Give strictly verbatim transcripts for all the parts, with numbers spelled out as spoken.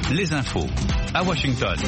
les infos à Washington.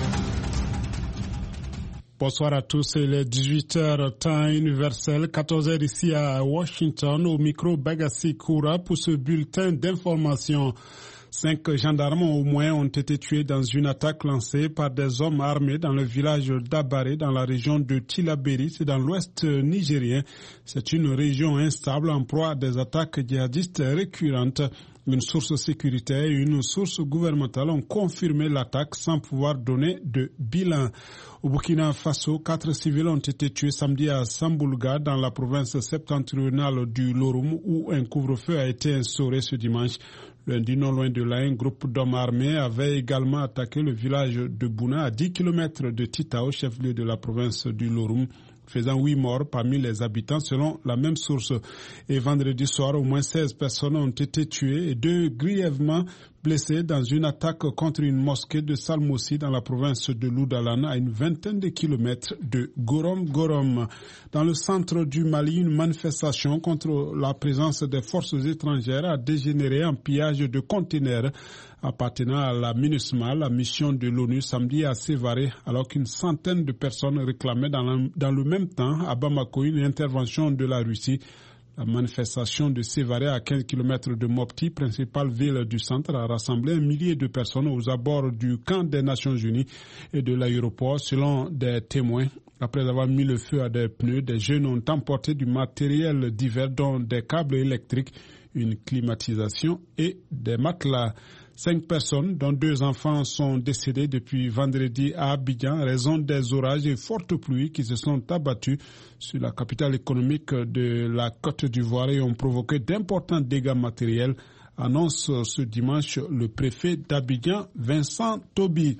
Bonsoir à tous, il est dix-huit heures temps universel, quatorze heures ici à Washington, au micro Bagassi Koura pour ce bulletin d'information. Cinq gendarmes au moins ont été tués dans une attaque lancée par des hommes armés dans le village d'Abare dans la région de Tillabéri, c'est dans l'ouest nigérien. C'est une région instable en proie à des attaques djihadistes récurrentes. Une source sécuritaire et une source gouvernementale ont confirmé l'attaque sans pouvoir donner de bilan. Au Burkina Faso, quatre civils ont été tués samedi à Samboulga dans la province septentrionale du Loroum où un couvre-feu a été instauré ce dimanche. Lundi, non loin de là, un groupe d'hommes armés avait également attaqué le village de Bouna à dix kilomètres de Titao, chef-lieu de la province du Loroum, faisant huit morts parmi les habitants selon la même source. Et vendredi soir, au moins seize personnes ont été tuées et deux grièvement blessés dans une attaque contre une mosquée de Salmoussi dans la province de Loudalan à une vingtaine de kilomètres de Gorom Gorom. Dans le centre du Mali, une manifestation contre la présence des forces étrangères a dégénéré en pillage de conteneurs appartenant à la MINUSMA, la mission de l'ONU, samedi à Sévaré, alors qu'une centaine de personnes réclamaient dans, la, dans le même temps à Bamako une intervention de la Russie. La manifestation de Sévaré à quinze kilomètres de Mopti, principale ville du centre, a rassemblé un millier de personnes aux abords du camp des Nations Unies et de l'aéroport, selon des témoins. Après avoir mis le feu à des pneus, des jeunes ont emporté du matériel divers, dont des câbles électriques, une climatisation et des matelas. Cinq personnes, dont deux enfants, sont décédées depuis vendredi à Abidjan en raison des orages et fortes pluies qui se sont abattus sur la capitale économique de la Côte d'Ivoire et ont provoqué d'importants dégâts matériels, annonce ce dimanche le préfet d'Abidjan, Vincent Tobi.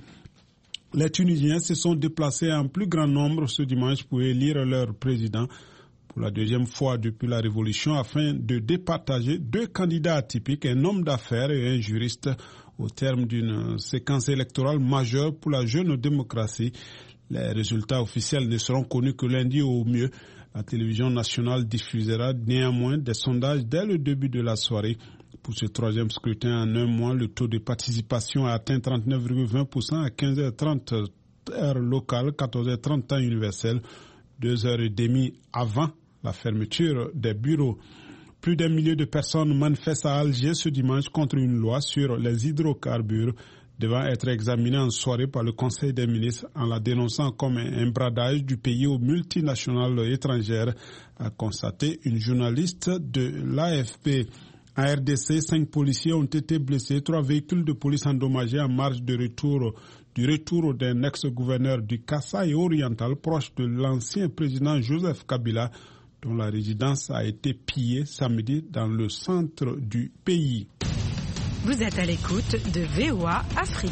Les Tunisiens se sont déplacés en plus grand nombre ce dimanche pour élire leur président pour la deuxième fois depuis la Révolution afin de départager deux candidats atypiques, un homme d'affaires et un juriste, au terme d'une séquence électorale majeure pour la jeune démocratie. Les résultats officiels ne seront connus que lundi au mieux. La télévision nationale diffusera néanmoins des sondages dès le début de la soirée. Pour ce troisième scrutin en un mois, le taux de participation a atteint trente-neuf virgule vingt pour cent à quinze heures trente heure locale, quatorze heures trente temps universel, deux heures trente avant la fermeture des bureaux. Plus d'un millier de personnes manifestent à Alger ce dimanche contre une loi sur les hydrocarbures devant être examinée en soirée par le Conseil des ministres en la dénonçant comme un bradage du pays aux multinationales étrangères, a constaté une journaliste de l'A F P. En R D C, cinq policiers ont été blessés, trois véhicules de police endommagés en marche de retour du retour d'un ex-gouverneur du Kasaï oriental proche de l'ancien président Joseph Kabila, dont la résidence a été pillée samedi dans le centre du pays. Vous êtes à l'écoute de V O A Afrique.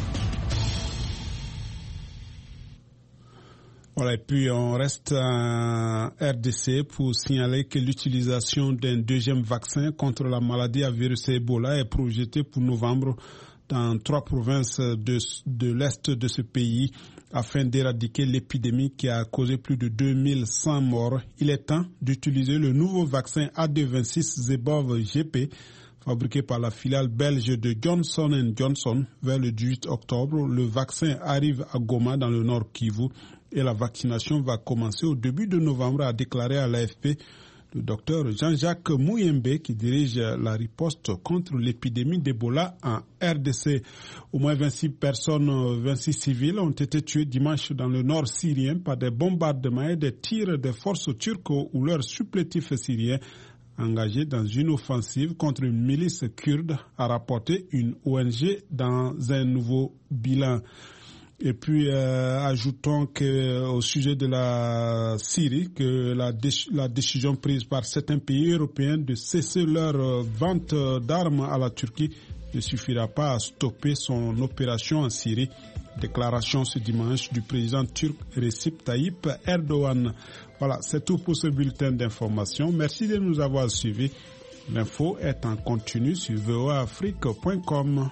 Voilà, et puis on reste en R D C pour signaler que l'utilisation d'un deuxième vaccin contre la maladie à virus Ebola est projetée pour novembre dans trois provinces de, de l'est de ce pays afin d'éradiquer l'épidémie qui a causé plus de deux mille cent morts. Il est temps d'utiliser le nouveau vaccin A D vingt-six Zebov G P fabriqué par la filiale belge de Johnson and Johnson. Vers le dix-huit octobre, le vaccin arrive à Goma dans le nord Kivu et la vaccination va commencer au début de novembre, a déclaré à l'A F P le docteur Jean-Jacques Mouyembe qui dirige la riposte contre l'épidémie d'Ebola en R D C. Au moins vingt-six personnes, vingt-six civils ont été tués dimanche dans le nord syrien par des bombardements et des tirs des forces turques ou leurs supplétifs syriens engagés dans une offensive contre une milice kurde, a rapporté une O N G dans un nouveau bilan. Et puis, euh, ajoutons que au sujet de la Syrie, que la, dé- la décision prise par certains pays européens de cesser leur euh, vente d'armes à la Turquie ne suffira pas à stopper son opération en Syrie. Déclaration ce dimanche du président turc Recep Tayyip Erdogan. Voilà, c'est tout pour ce bulletin d'information. Merci de nous avoir suivis. L'info est en continu sur v o a afrique point com.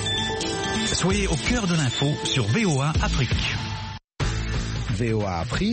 Soyez au cœur de l'info sur V O A Afrique. V O A Afrique.